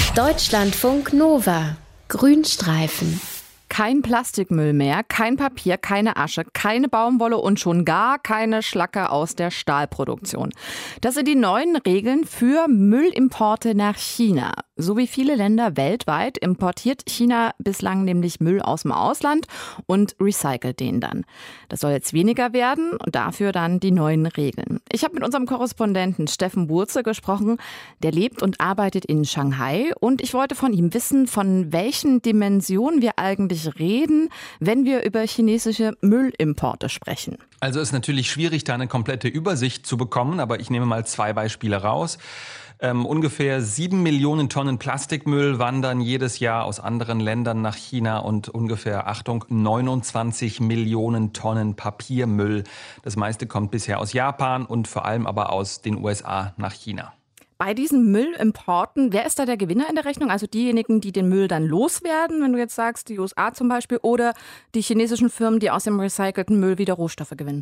Deutschlandfunk Nova. Grünstreifen. Kein Plastikmüll mehr, kein Papier, keine Asche, keine Baumwolle und schon gar keine Schlacke aus der Stahlproduktion. Das sind die neuen Regeln für Müllimporte nach China. So wie viele Länder weltweit importiert China bislang nämlich Müll aus dem Ausland und recycelt den dann. Das soll jetzt weniger werden und dafür dann die neuen Regeln. Ich habe mit unserem Korrespondenten Steffen Burze gesprochen. Der lebt und arbeitet in Shanghai und ich wollte von ihm wissen, von welchen Dimensionen wir eigentlich reden, wenn wir über chinesische Müllimporte sprechen. Also ist natürlich schwierig, da eine komplette Übersicht zu bekommen, aber ich nehme mal 2 Beispiele raus. Ungefähr 7 Millionen Tonnen Plastikmüll wandern jedes Jahr aus anderen Ländern nach China und ungefähr, Achtung, 29 Millionen Tonnen Papiermüll. Das meiste kommt bisher aus Japan und vor allem aber aus den USA nach China. Bei diesen Müllimporten, wer ist da der Gewinner in der Rechnung? Also diejenigen, die den Müll dann loswerden, wenn du jetzt sagst, die USA zum Beispiel, oder die chinesischen Firmen, die aus dem recycelten Müll wieder Rohstoffe gewinnen?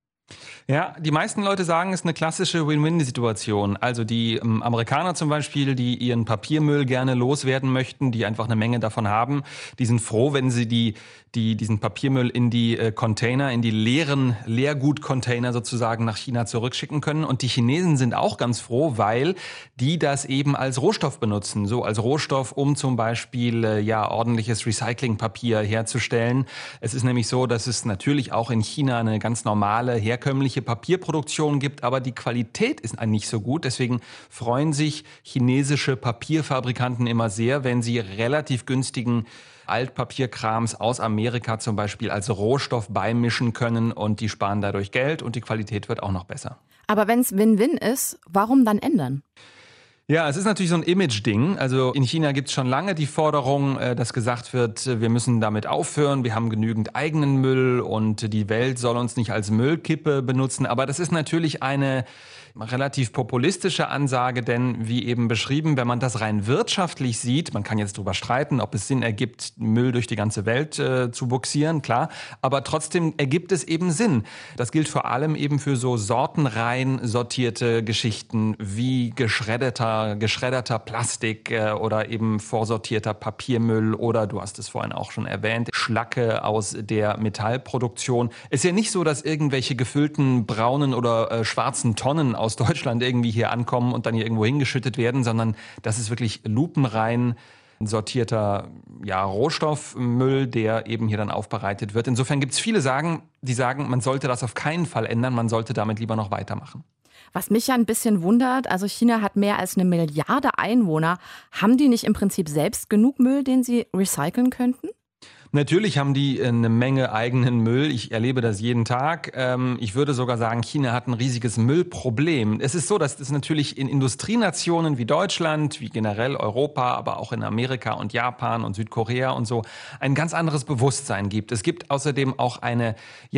Ja, die meisten Leute sagen, es ist eine klassische Win-Win-Situation. Also die Amerikaner zum Beispiel, die ihren Papiermüll gerne loswerden möchten, die einfach eine Menge davon haben, die sind froh, wenn sie diesen Papiermüll in die Container, in die leeren Leergutcontainer sozusagen nach China zurückschicken können. Und die Chinesen sind auch ganz froh, weil die das eben als Rohstoff benutzen. So als Rohstoff, um zum Beispiel ordentliches Recyclingpapier herzustellen. Es ist nämlich so, dass es natürlich auch in China eine ganz normale, herkömmliche Papierproduktion gibt, aber die Qualität ist nicht so gut. Deswegen freuen sich chinesische Papierfabrikanten immer sehr, wenn sie relativ günstigen Altpapierkrams aus Amerika zum Beispiel als Rohstoff beimischen können und die sparen dadurch Geld und die Qualität wird auch noch besser. Aber wenn es Win-Win ist, warum dann ändern? Ja, es ist natürlich so ein Image-Ding. Also in China gibt es schon lange die Forderung, dass gesagt wird, wir müssen damit aufhören, wir haben genügend eigenen Müll und die Welt soll uns nicht als Müllkippe benutzen. Aber das ist natürlich eine relativ populistische Ansage, denn wie eben beschrieben, wenn man das rein wirtschaftlich sieht, man kann jetzt drüber streiten, ob es Sinn ergibt, Müll durch die ganze Welt zu buxieren, klar, aber trotzdem ergibt es eben Sinn. Das gilt vor allem eben für so sortenrein sortierte Geschichten wie geschredderter Plastik oder eben vorsortierter Papiermüll oder, du hast es vorhin auch schon erwähnt, Schlacke aus der Metallproduktion. Es ist ja nicht so, dass irgendwelche gefüllten braunen oder schwarzen Tonnen aus Deutschland irgendwie hier ankommen und dann hier irgendwo hingeschüttet werden, sondern das ist wirklich lupenrein sortierter Rohstoffmüll, der eben hier dann aufbereitet wird. Insofern gibt es viele, die sagen, man sollte das auf keinen Fall ändern, man sollte damit lieber noch weitermachen. Was mich ja ein bisschen wundert, also China hat mehr als 1 Milliarde Einwohner. Haben die nicht im Prinzip selbst genug Müll, den sie recyceln könnten? Natürlich haben die eine Menge eigenen Müll. Ich erlebe das jeden Tag. Ich würde sogar sagen, China hat ein riesiges Müllproblem. Es ist so, dass es natürlich in Industrienationen wie Deutschland, wie generell Europa, aber auch in Amerika und Japan und Südkorea und so ein ganz anderes Bewusstsein gibt. Es gibt außerdem auch eine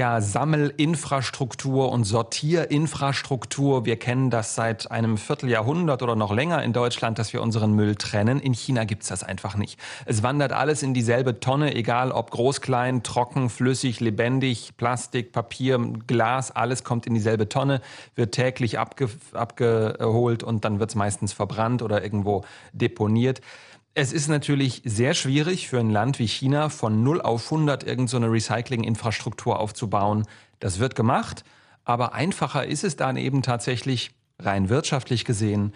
Sammelinfrastruktur und Sortierinfrastruktur. Wir kennen das seit einem Vierteljahrhundert oder noch länger in Deutschland, dass wir unseren Müll trennen. In China gibt's das einfach nicht. Es wandert alles in dieselbe Tonne, egal ob groß, klein, trocken, flüssig, lebendig, Plastik, Papier, Glas, alles kommt in dieselbe Tonne, wird täglich abgeholt und dann wird es meistens verbrannt oder irgendwo deponiert. Es ist natürlich sehr schwierig für ein Land wie China von 0 auf 100 irgend so eine Recyclinginfrastruktur aufzubauen. Das wird gemacht, aber einfacher ist es dann eben tatsächlich, rein wirtschaftlich gesehen,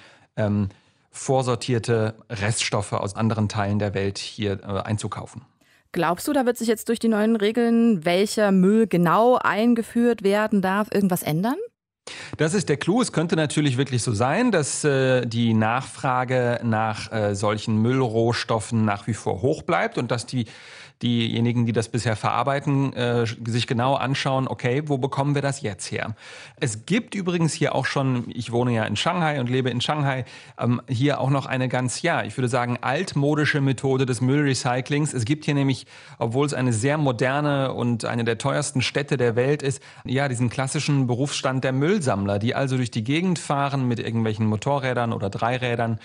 vorsortierte Reststoffe aus anderen Teilen der Welt hier einzukaufen. Glaubst du, da wird sich jetzt durch die neuen Regeln, welcher Müll genau eingeführt werden darf, irgendwas ändern? Das ist der Clou. Es könnte natürlich wirklich so sein, dass die Nachfrage nach solchen Müllrohstoffen nach wie vor hoch bleibt und dass diejenigen, die das bisher verarbeiten, sich genau anschauen, okay, wo bekommen wir das jetzt her? Es gibt übrigens hier auch schon, ich wohne ja in Shanghai und lebe in Shanghai, hier auch noch eine ganz, ich würde sagen, altmodische Methode des Müllrecyclings. Es gibt hier nämlich, obwohl es eine sehr moderne und eine der teuersten Städte der Welt ist, diesen klassischen Berufsstand der Müllsammler, die also durch die Gegend fahren mit irgendwelchen Motorrädern oder Dreirädern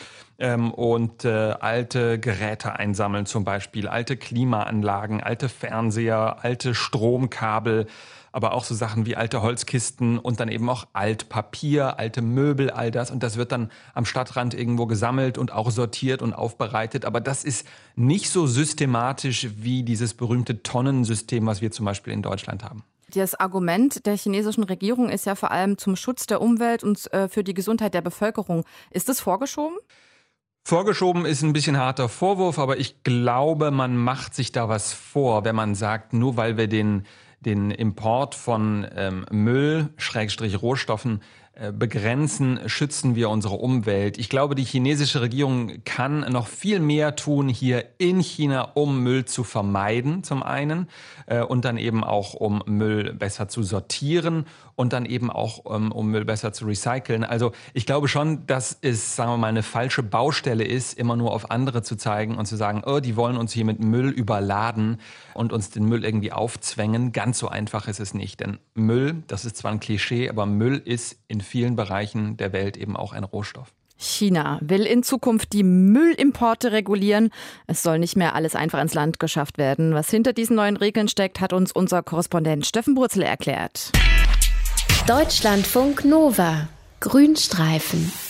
und alte Geräte einsammeln, zum Beispiel alte Klimaanlagen, alte Fernseher, alte Stromkabel, aber auch so Sachen wie alte Holzkisten und dann eben auch Altpapier, alte Möbel, all das. Und das wird dann am Stadtrand irgendwo gesammelt und auch sortiert und aufbereitet. Aber das ist nicht so systematisch wie dieses berühmte Tonnensystem, was wir zum Beispiel in Deutschland haben. Das Argument der chinesischen Regierung ist ja vor allem zum Schutz der Umwelt und für die Gesundheit der Bevölkerung. Ist das vorgeschoben? Vorgeschoben ist ein bisschen harter Vorwurf, aber ich glaube, man macht sich da was vor, wenn man sagt, nur weil wir den Import von Müll, Rohstoffen begrenzen, schützen wir unsere Umwelt. Ich glaube, die chinesische Regierung kann noch viel mehr tun hier in China, um Müll zu vermeiden, zum einen, und dann eben auch, um Müll besser zu sortieren und dann eben auch, um Müll besser zu recyceln. Also ich glaube schon, dass es, sagen wir mal, eine falsche Baustelle ist, immer nur auf andere zu zeigen und zu sagen, oh, die wollen uns hier mit Müll überladen und uns den Müll irgendwie aufzwängen. Ganz so einfach ist es nicht, denn Müll, das ist zwar ein Klischee, aber Müll ist in vielen Bereichen der Welt eben auch ein Rohstoff. China will in Zukunft die Müllimporte regulieren. Es soll nicht mehr alles einfach ins Land geschafft werden. Was hinter diesen neuen Regeln steckt, hat uns unser Korrespondent Steffen Burzel erklärt. Deutschlandfunk Nova. Grünstreifen.